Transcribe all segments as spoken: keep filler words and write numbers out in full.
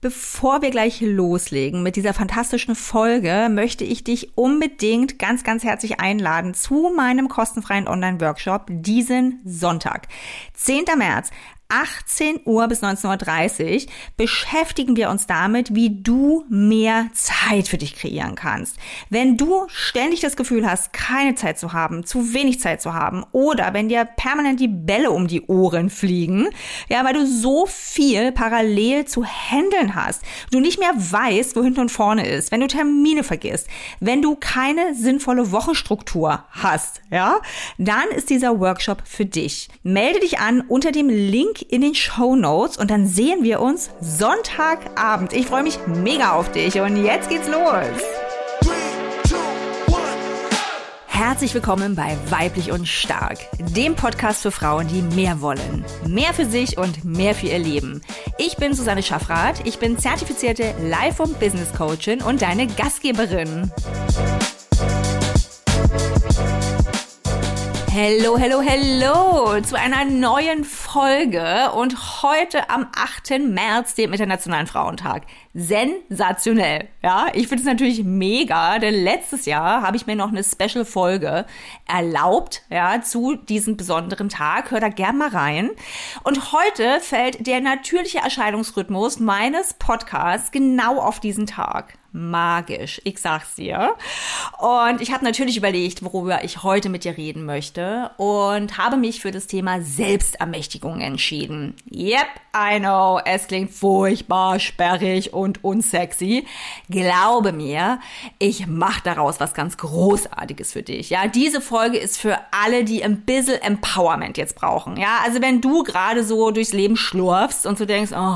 Bevor wir gleich loslegen mit dieser fantastischen Folge, möchte ich dich unbedingt ganz, ganz herzlich einladen zu meinem kostenfreien Online-Workshop diesen Sonntag. zehnten März. achtzehn Uhr bis neunzehn Uhr dreißig beschäftigen wir uns damit, wie du mehr Zeit für dich kreieren kannst. Wenn du ständig das Gefühl hast, keine Zeit zu haben, zu wenig Zeit zu haben oder wenn dir permanent die Bälle um die Ohren fliegen, ja, weil du so viel parallel zu handeln hast, du nicht mehr weißt, wo hinten und vorne ist, wenn du Termine vergisst, wenn du keine sinnvolle Wochenstruktur hast, ja, dann ist dieser Workshop für dich. Melde dich an unter dem Link in den Shownotes und dann sehen wir uns Sonntagabend. Ich freue mich mega auf dich und jetzt geht's los. Herzlich willkommen bei Weiblich und Stark, dem Podcast für Frauen, die mehr wollen. Mehr für sich und mehr für ihr Leben. Ich bin Susanne Schaffrath, ich bin zertifizierte Life- und Business-Coachin und deine Gastgeberin. Hello, hello, hello zu einer neuen Folge und heute am achten März, dem Internationalen Frauentag. Sensationell, ja. Ich finde es natürlich mega, denn letztes Jahr habe ich mir noch eine Special-Folge erlaubt, ja, zu diesem besonderen Tag. Hör da gern mal rein. Und heute fällt der natürliche Erscheinungsrhythmus meines Podcasts genau auf diesen Tag. Magisch, ich sag's dir. Und ich habe natürlich überlegt, worüber ich heute mit dir reden möchte und habe mich für das Thema Selbstermächtigung entschieden. Yep, I know, es klingt furchtbar sperrig und unsexy. Glaube mir, ich mache daraus was ganz Großartiges für dich. Ja, diese Folge ist für alle, die ein bisschen Empowerment jetzt brauchen. Ja, also wenn du gerade so durchs Leben schlurfst und so denkst, oh,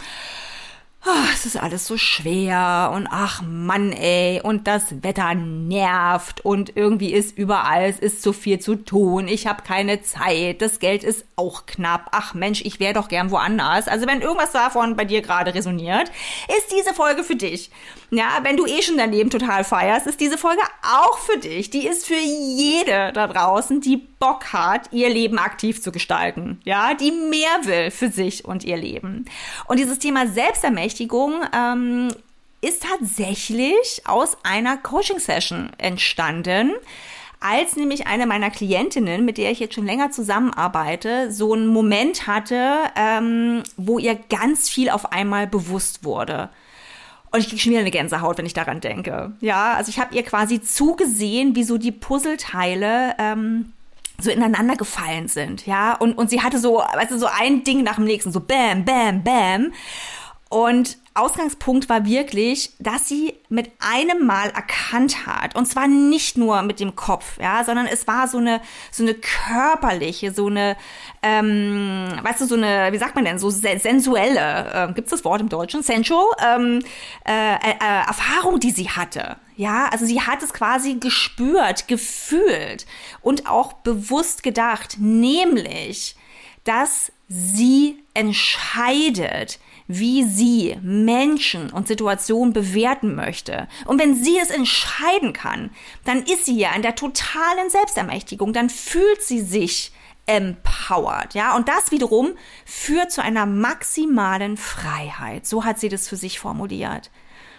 Oh, es ist alles so schwer und ach Mann ey und das Wetter nervt und irgendwie ist überall, es ist zu viel zu tun, ich habe keine Zeit, das Geld ist auch knapp, ach Mensch, ich wäre doch gern woanders. Also wenn irgendwas davon bei dir gerade resoniert, ist diese Folge für dich. Ja, wenn du eh schon dein Leben total feierst, ist diese Folge auch für dich. Die ist für jede da draußen, die Bock hat, ihr Leben aktiv zu gestalten, ja, die mehr will für sich und ihr Leben. Und dieses Thema Selbstermächtigung ähm, ist tatsächlich aus einer Coaching-Session entstanden, als nämlich eine meiner Klientinnen, mit der ich jetzt schon länger zusammenarbeite, so einen Moment hatte, ähm, wo ihr ganz viel auf einmal bewusst wurde. Und ich kriege schon wieder eine Gänsehaut, wenn ich daran denke. Ja, also ich habe ihr quasi zugesehen, wie so die Puzzleteile ähm, so ineinander gefallen sind, ja, und und sie hatte so, weißt du, so ein Ding nach dem nächsten, so bam, bam, bam. Und Ausgangspunkt war wirklich, dass sie mit einem Mal erkannt hat, und zwar nicht nur mit dem Kopf, ja, sondern es war so eine so eine körperliche, so eine, ähm, weißt du, so eine, wie sagt man denn, so sensuelle, äh, gibt's das Wort im Deutschen, sensual, ähm, äh, äh, Erfahrung, die sie hatte. Ja, also sie hat es quasi gespürt, gefühlt und auch bewusst gedacht, nämlich, dass sie entscheidet, wie sie Menschen und Situationen bewerten möchte. Und wenn sie es entscheiden kann, dann ist sie ja in der totalen Selbstermächtigung, dann fühlt sie sich empowered, ja, und das wiederum führt zu einer maximalen Freiheit. So hat sie das für sich formuliert.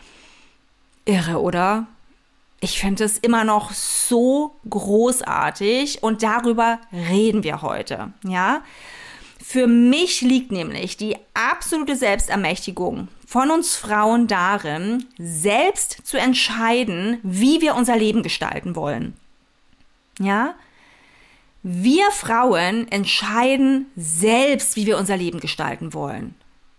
Irre, oder? Ich finde es immer noch so großartig und darüber reden wir heute, ja. Für mich liegt nämlich die absolute Selbstermächtigung von uns Frauen darin, selbst zu entscheiden, wie wir unser Leben gestalten wollen. Ja? Wir Frauen entscheiden selbst, wie wir unser Leben gestalten wollen.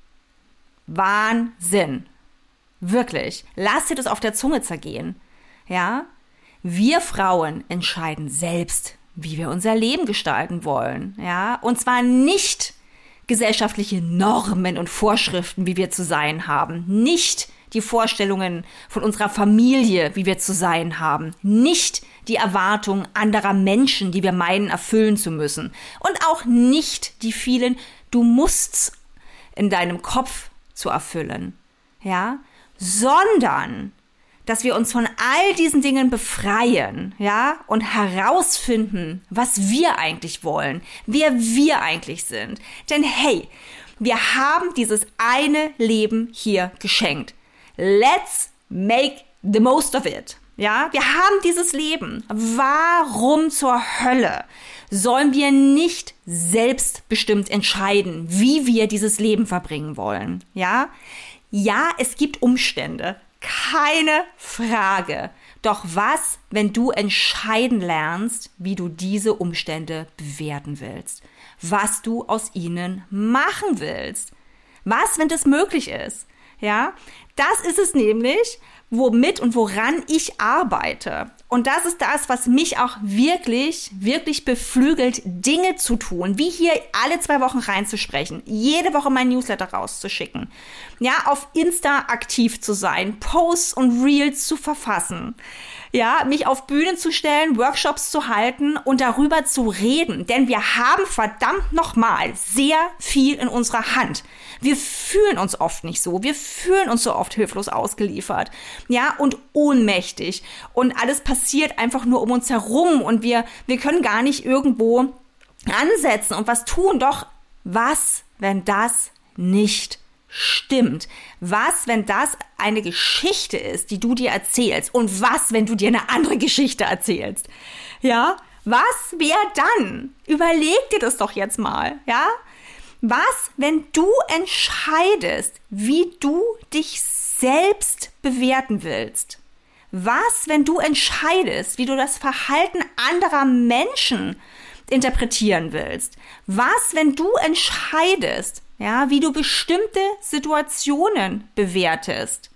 Wahnsinn. Wirklich. Lass dir das auf der Zunge zergehen. Ja? Wir Frauen entscheiden selbst, wie wir unser Leben gestalten wollen, ja, und zwar nicht gesellschaftliche Normen und Vorschriften, wie wir zu sein haben, nicht die Vorstellungen von unserer Familie, wie wir zu sein haben, nicht die Erwartungen anderer Menschen, die wir meinen, erfüllen zu müssen und auch nicht die vielen Du mussts in deinem Kopf zu erfüllen, ja, sondern dass wir uns von all diesen Dingen befreien, ja, und herausfinden, was wir eigentlich wollen, wer wir eigentlich sind. Denn hey, Wir haben dieses eine Leben hier geschenkt. Let's make the most of it. Ja, wir haben dieses Leben. Warum zur Hölle sollen wir nicht selbstbestimmt entscheiden, wie wir dieses Leben verbringen wollen? Ja, ja, es gibt Umstände. Keine Frage. Doch was, wenn du entscheiden lernst, wie du diese Umstände bewerten willst? Was du aus ihnen machen willst? Was, wenn das möglich ist? Ja, das ist es nämlich, womit und woran ich arbeite. Und das ist das, was mich auch wirklich, wirklich beflügelt, Dinge zu tun, wie hier alle zwei Wochen reinzusprechen, jede Woche mein Newsletter rauszuschicken, ja, auf Insta aktiv zu sein, Posts und Reels zu verfassen, ja, mich auf Bühnen zu stellen, Workshops zu halten und darüber zu reden, denn wir haben verdammt nochmal sehr viel in unserer Hand. Wir fühlen uns oft nicht so, wir fühlen uns so oft hilflos ausgeliefert, ja, und ohnmächtig und alles passiert einfach nur um uns herum und wir, wir können gar nicht irgendwo ansetzen und was tun. Doch was, wenn das nicht stimmt? Was, wenn das eine Geschichte ist, die du dir erzählst? Und was, wenn du dir eine andere Geschichte erzählst? Ja, was wäre dann? Überleg dir das doch jetzt mal, ja? Was, wenn du entscheidest, wie du dich selbst bewerten willst? Was, wenn du entscheidest, wie du das Verhalten anderer Menschen interpretieren willst? Was, wenn du entscheidest, ja, wie du bestimmte Situationen bewertest?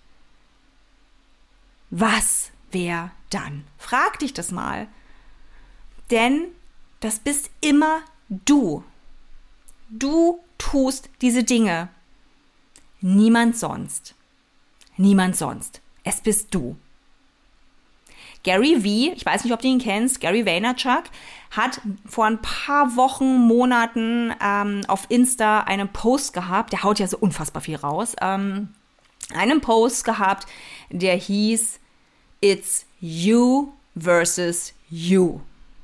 Was wäre dann? Frag dich das mal. Denn das bist immer du. Du tust diese Dinge. Niemand sonst. Niemand sonst. Es bist du. Gary V, ich weiß nicht, ob du ihn kennst, Gary Vaynerchuk, hat vor ein paar Wochen, Monaten ähm, auf Insta einen Post gehabt, der haut ja so unfassbar viel raus, ähm, einen Post gehabt, der hieß It's you versus you.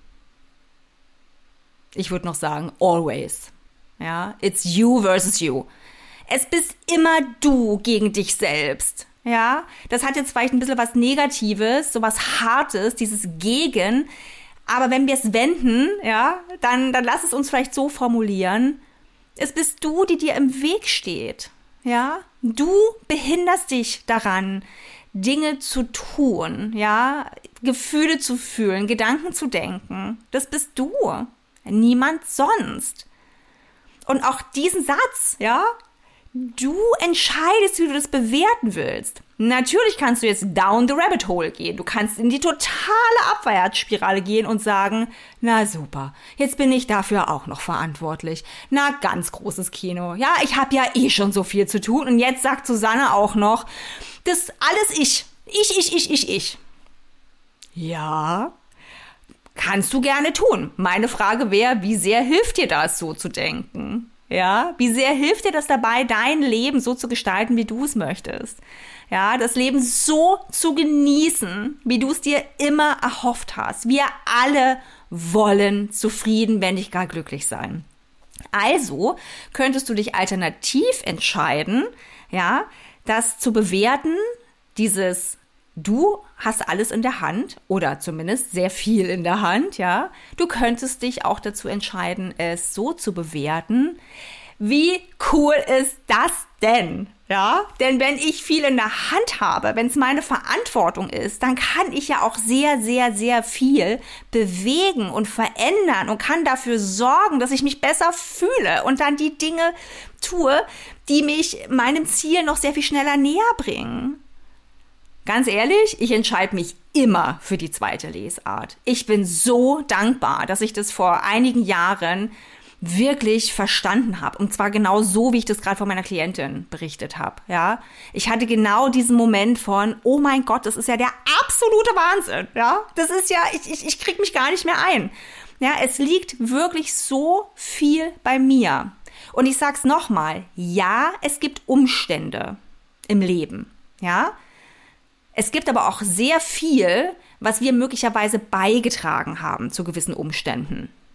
Ich würde noch sagen, always. Ja, it's you versus you. Es bist immer du gegen dich selbst. Ja, das hat jetzt vielleicht ein bisschen was Negatives, so was Hartes, dieses Gegen. Aber wenn wir es wenden, ja, dann, dann lass es uns vielleicht so formulieren. Es bist du, die dir im Weg steht. Ja, du behinderst dich daran, Dinge zu tun, ja, Gefühle zu fühlen, Gedanken zu denken. Das bist du. Niemand sonst. Und auch diesen Satz, ja, du entscheidest, wie du das bewerten willst. Natürlich kannst du jetzt down the rabbit hole gehen. Du kannst in die totale Abwärtsspirale gehen und sagen, na super, jetzt bin ich dafür auch noch verantwortlich. Na, ganz großes Kino. Ja, ich habe ja eh schon so viel zu tun. Und jetzt sagt Susanne auch noch, das alles ich. Ich, ich, ich, ich, ich. Ja, kannst du gerne tun. Meine Frage wäre, wie sehr hilft dir das, so zu denken? Ja, wie sehr hilft dir das dabei, dein Leben so zu gestalten, wie du es möchtest? Ja, das Leben so zu genießen, wie du es dir immer erhofft hast. Wir alle wollen zufrieden, wenn nicht gar glücklich sein. Also könntest du dich alternativ entscheiden, ja, das zu bewerten, dieses du hast alles in der Hand oder zumindest sehr viel in der Hand, ja. Du könntest dich auch dazu entscheiden, es so zu bewerten. Wie cool ist das denn? Ja, denn wenn ich viel in der Hand habe, wenn es meine Verantwortung ist, dann kann ich ja auch sehr, sehr, sehr viel bewegen und verändern und kann dafür sorgen, dass ich mich besser fühle und dann die Dinge tue, die mich meinem Ziel noch sehr viel schneller näher bringen. Ganz ehrlich, ich entscheide mich immer für die zweite Lesart. Ich bin so dankbar, dass ich das vor einigen Jahren wirklich verstanden habe. Und zwar genau so, wie ich das gerade von meiner Klientin berichtet habe. Ja, ich hatte genau diesen Moment von, oh mein Gott, das ist ja der absolute Wahnsinn. Ja, das ist ja, ich, ich, ich krieg mich gar nicht mehr ein. Ja, es liegt wirklich so viel bei mir. Und ich sag's nochmal, ja, es gibt Umstände im Leben. Ja, es gibt aber auch sehr viel, was wir möglicherweise beigetragen haben zu gewissen Umständen.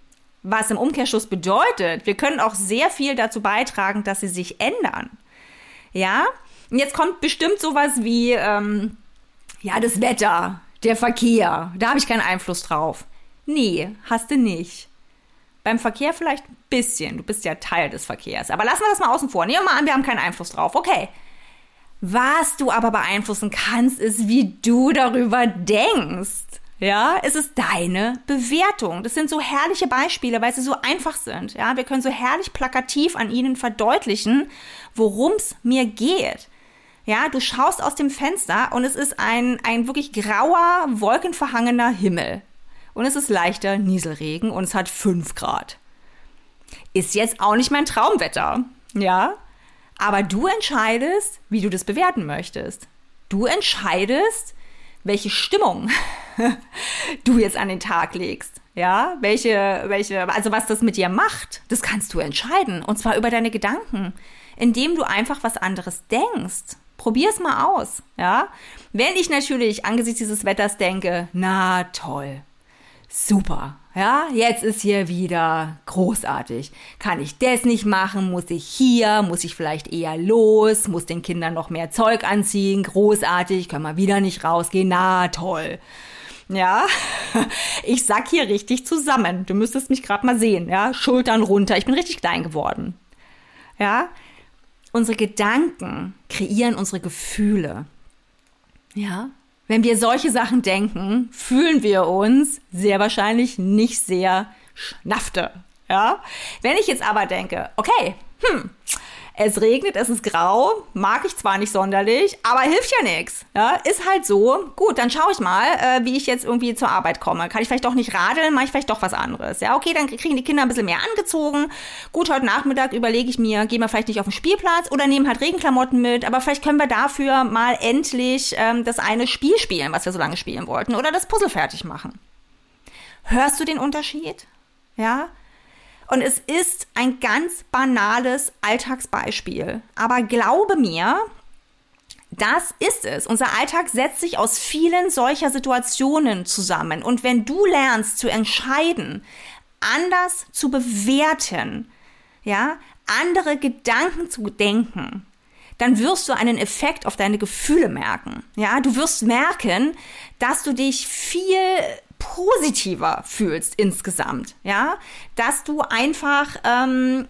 Was im Umkehrschluss bedeutet, wir können auch sehr viel dazu beitragen, dass sie sich ändern. Ja? Und jetzt kommt bestimmt sowas wie, ähm, ja, das Wetter, der Verkehr, da habe ich keinen Einfluss drauf. Nee, hast du nicht. Beim Verkehr vielleicht ein bisschen, du bist ja Teil des Verkehrs. Aber lassen wir das mal außen vor. Nehmen wir mal an, wir haben keinen Einfluss drauf. Okay. Was du aber beeinflussen kannst, ist, wie du darüber denkst. Ja, es ist deine Bewertung. Das sind so herrliche Beispiele, weil sie so einfach sind. Ja, wir können so herrlich plakativ an ihnen verdeutlichen, worum es mir geht. Ja, du schaust aus dem Fenster und es ist ein, ein wirklich grauer, wolkenverhangener Himmel. Und es ist leichter Nieselregen und es hat fünf Grad. Ist jetzt auch nicht mein Traumwetter, ja? Aber du entscheidest, wie du das bewerten möchtest. Du entscheidest, welche Stimmung du jetzt an den Tag legst. Ja, welche, welche, also was das mit dir macht, das kannst du entscheiden. Und zwar über deine Gedanken, indem du einfach was anderes denkst. Probier's mal aus, ja. Wenn ich natürlich angesichts dieses Wetters denke, na toll, super, ja, jetzt ist hier wieder großartig. Kann ich das nicht machen? Muss ich hier? Muss ich vielleicht eher los? Muss den Kindern noch mehr Zeug anziehen? Großartig, können wir wieder nicht rausgehen? Na toll. Ja, ich sack hier richtig zusammen. Du müsstest mich gerade mal sehen, ja, Schultern runter. Ich bin richtig klein geworden. Ja, unsere Gedanken kreieren unsere Gefühle. Ja, wenn wir solche Sachen denken, fühlen wir uns sehr wahrscheinlich nicht sehr schnafte. Ja? Wenn ich jetzt aber denke, okay, hm, es regnet, es ist grau, mag ich zwar nicht sonderlich, aber hilft ja nichts. Ja? Ist halt so. Gut, dann schaue ich mal, äh, wie ich jetzt irgendwie zur Arbeit komme. Kann ich vielleicht doch nicht radeln, mache ich vielleicht doch was anderes. Ja, okay, dann kriegen die Kinder ein bisschen mehr angezogen. Gut, heute Nachmittag überlege ich mir, gehen wir vielleicht nicht auf den Spielplatz oder nehmen halt Regenklamotten mit, aber vielleicht können wir dafür mal endlich ähm, das eine Spiel spielen, was wir so lange spielen wollten, oder das Puzzle fertig machen. Hörst du den Unterschied? Ja? Und es ist ein ganz banales Alltagsbeispiel. Aber glaube mir, das ist es. Unser Alltag setzt sich aus vielen solcher Situationen zusammen. Und wenn du lernst zu entscheiden, anders zu bewerten, ja, andere Gedanken zu denken, dann wirst du einen Effekt auf deine Gefühle merken. Ja, du wirst merken, dass du dich viel positiver fühlst insgesamt, ja, dass du einfach ähm,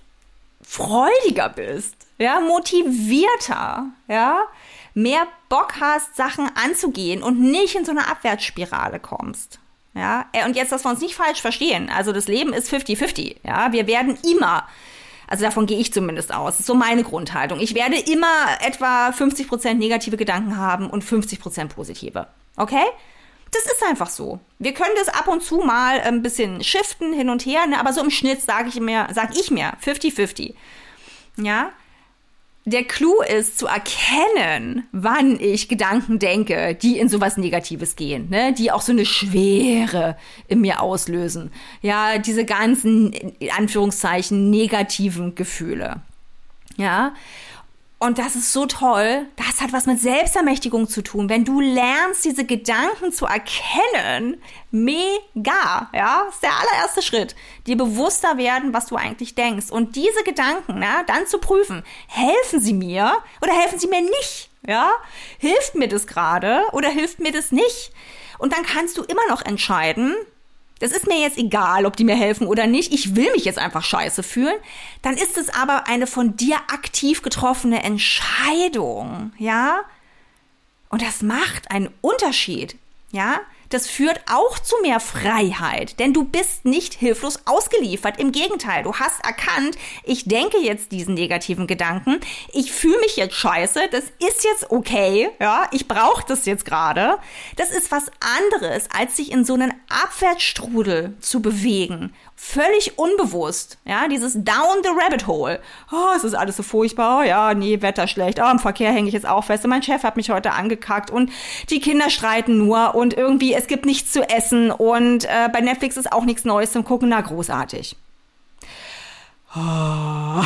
freudiger bist, ja, motivierter, ja, mehr Bock hast, Sachen anzugehen und nicht in so eine Abwärtsspirale kommst, ja. Und jetzt, dass wir uns nicht falsch verstehen, also das Leben ist fifty fifty, ja, wir werden immer, also davon gehe ich zumindest aus, das ist so meine Grundhaltung, ich werde immer etwa fünfzig Prozent negative Gedanken haben und fünfzig Prozent positive, okay? Das ist einfach so. Wir können das ab und zu mal ein bisschen shiften, hin und her, ne? Aber so im Schnitt sage ich mir, sag ich mir, fifty fifty. Ja? Der Clou ist zu erkennen, wann ich Gedanken denke, die in sowas Negatives gehen, ne? Die auch so eine Schwere in mir auslösen. Ja, diese ganzen, in Anführungszeichen, negativen Gefühle. Ja? Und das ist so toll, das hat was mit Selbstermächtigung zu tun. Wenn du lernst, diese Gedanken zu erkennen, mega, ja, das ist der allererste Schritt. Dir bewusster werden, was du eigentlich denkst. Und diese Gedanken, ja, dann zu prüfen, helfen sie mir oder helfen sie mir nicht, ja? Hilft mir das gerade oder hilft mir das nicht? Und dann kannst du immer noch entscheiden, das ist mir jetzt egal, ob die mir helfen oder nicht. Ich will mich jetzt einfach scheiße fühlen. Dann ist es aber eine von dir aktiv getroffene Entscheidung, ja? Und das macht einen Unterschied, ja? Das führt auch zu mehr Freiheit, denn du bist nicht hilflos ausgeliefert. Im Gegenteil, du hast erkannt, ich denke jetzt diesen negativen Gedanken, ich fühle mich jetzt scheiße, das ist jetzt okay, ja, ich brauche das jetzt gerade. Das ist was anderes, als sich in so einen Abwärtsstrudel zu bewegen. Völlig unbewusst, ja, dieses down the rabbit hole. Oh, es ist alles so furchtbar, oh, ja, nee, Wetter schlecht, oh, im Verkehr hänge ich jetzt auch fest und mein Chef hat mich heute angekackt und die Kinder streiten nur und irgendwie, es gibt nichts zu essen und äh, bei Netflix ist auch nichts Neues zum Gucken, na, großartig. Oh.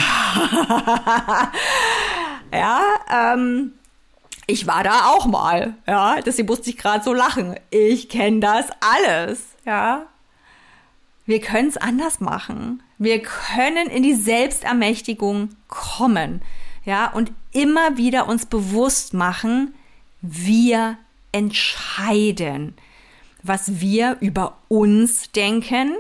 Ja, ähm, ich war da auch mal, ja, deswegen musste ich gerade so lachen. Ich kenne das alles, ja. wir können es anders machen. Wir können in die Selbstermächtigung kommen, ja, und immer wieder uns bewusst machen, wir entscheiden, was wir über uns denken,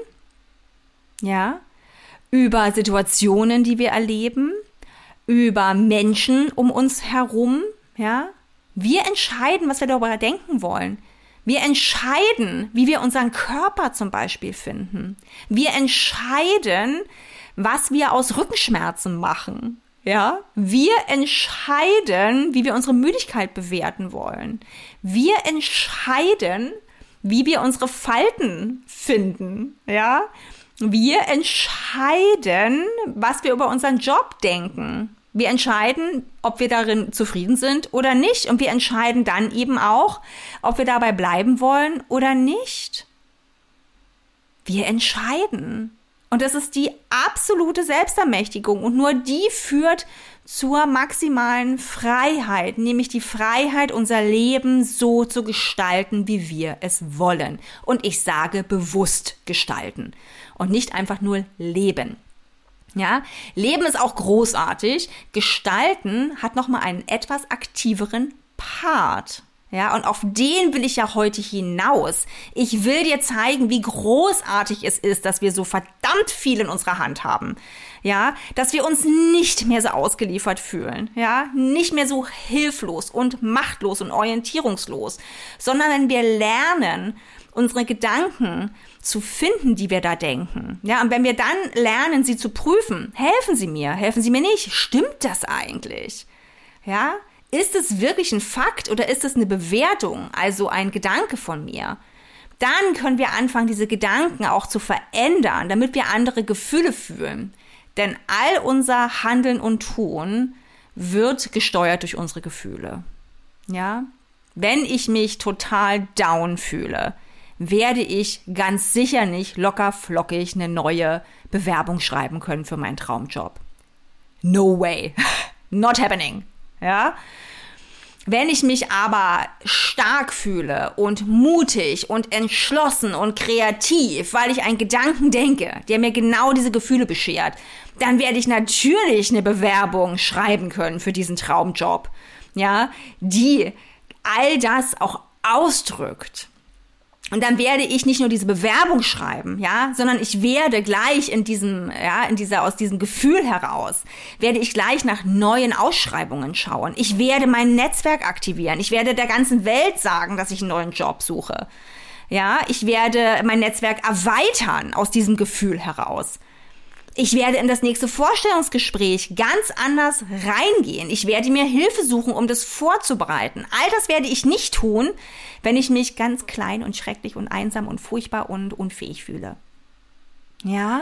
ja, über Situationen, die wir erleben, über Menschen um uns herum, ja. Wir entscheiden, was wir darüber denken wollen. Wir entscheiden, wie wir unseren Körper zum Beispiel finden. Wir entscheiden, was wir aus Rückenschmerzen machen. Ja? Wir entscheiden, wie wir unsere Müdigkeit bewerten wollen. Wir entscheiden, wie wir unsere Falten finden. Ja? Wir entscheiden, was wir über unseren Job denken. Wir entscheiden, ob wir darin zufrieden sind oder nicht. Und wir entscheiden dann eben auch, ob wir dabei bleiben wollen oder nicht. Wir entscheiden. Und das ist die absolute Selbstermächtigung. Und nur die führt zur maximalen Freiheit, nämlich die Freiheit, unser Leben so zu gestalten, wie wir es wollen. Und ich sage bewusst gestalten und nicht einfach nur leben. Ja, Leben ist auch großartig. Gestalten hat nochmal einen etwas aktiveren Part. Ja, und auf den will ich ja heute hinaus. Ich will dir zeigen, wie großartig es ist, dass wir so verdammt viel in unserer Hand haben. Ja, dass wir uns nicht mehr so ausgeliefert fühlen. Ja, nicht mehr so hilflos und machtlos und orientierungslos, sondern wenn wir lernen, unsere Gedanken zu finden, die wir da denken. Ja, und wenn wir dann lernen, sie zu prüfen, helfen sie mir, helfen sie mir nicht, stimmt das eigentlich? Ja, ist es wirklich ein Fakt oder ist es eine Bewertung, also ein Gedanke von mir? Dann können wir anfangen, diese Gedanken auch zu verändern, damit wir andere Gefühle fühlen. Denn all unser Handeln und Tun wird gesteuert durch unsere Gefühle. Ja, wenn ich mich total down fühle, werde ich ganz sicher nicht locker flockig eine neue Bewerbung schreiben können für meinen Traumjob. No way. Not happening. Ja? Wenn ich mich aber stark fühle und mutig und entschlossen und kreativ, weil ich einen Gedanken denke, der mir genau diese Gefühle beschert, dann werde ich natürlich eine Bewerbung schreiben können für diesen Traumjob, ja, die all das auch ausdrückt. Und dann werde ich nicht nur diese Bewerbung schreiben, ja, sondern ich werde gleich in diesem, ja, in dieser, aus diesem Gefühl heraus, werde ich gleich nach neuen Ausschreibungen schauen. Ich werde mein Netzwerk aktivieren. Ich werde der ganzen Welt sagen, dass ich einen neuen Job suche. Ja, ich werde mein Netzwerk erweitern aus diesem Gefühl heraus. Ich werde in das nächste Vorstellungsgespräch ganz anders reingehen. Ich werde mir Hilfe suchen, um das vorzubereiten. All das werde ich nicht tun, wenn ich mich ganz klein und schrecklich und einsam und furchtbar und unfähig fühle. Ja,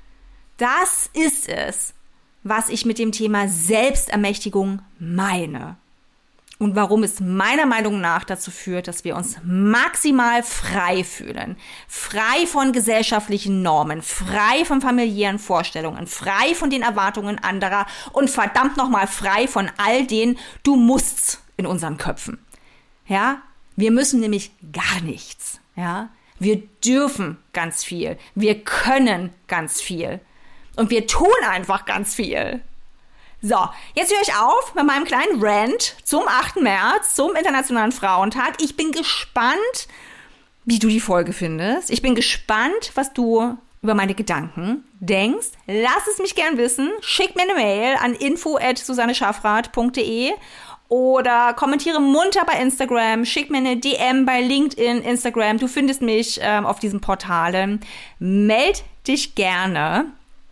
das ist es, was ich mit dem Thema Selbstermächtigung meine. Und warum es meiner Meinung nach dazu führt, dass wir uns maximal frei fühlen. Frei von gesellschaftlichen Normen, frei von familiären Vorstellungen, frei von den Erwartungen anderer und verdammt nochmal frei von all den Du mussts in unseren Köpfen. Ja, wir müssen nämlich gar nichts. Ja, wir dürfen ganz viel. Wir können ganz viel. Und wir tun einfach ganz viel. So, jetzt höre ich auf mit meinem kleinen Rant zum achten März, zum Internationalen Frauentag. Ich bin gespannt, wie du die Folge findest. Ich bin gespannt, was du über meine Gedanken denkst. Lass es mich gern wissen. Schick mir eine Mail an info at susanne schaffrath punkt de oder kommentiere munter bei Instagram. Schick mir eine D M bei LinkedIn, Instagram. Du findest mich ähm, auf diesen Portalen. Meld dich gerne.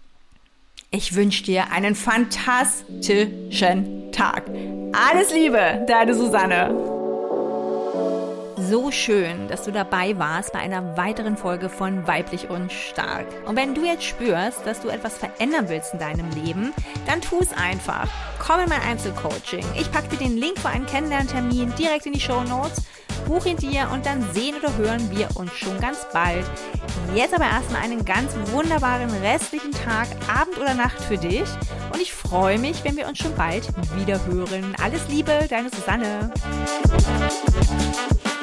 Ich wünsche dir einen fantastischen Tag. Alles Liebe, deine Susanne. So schön, dass du dabei warst bei einer weiteren Folge von Weiblich und Stark. Und wenn du jetzt spürst, dass du etwas verändern willst in deinem Leben, dann tu es einfach. Komm in mein Einzelcoaching. Ich packe dir den Link für einen Kennenlerntermin direkt in die Shownotes. Buch ihn dir und dann sehen oder hören wir uns schon ganz bald. Jetzt aber erstmal einen ganz wunderbaren restlichen Tag, Abend oder Nacht für dich. Und ich freue mich, wenn wir uns schon bald wieder hören. Alles Liebe, deine Susanne.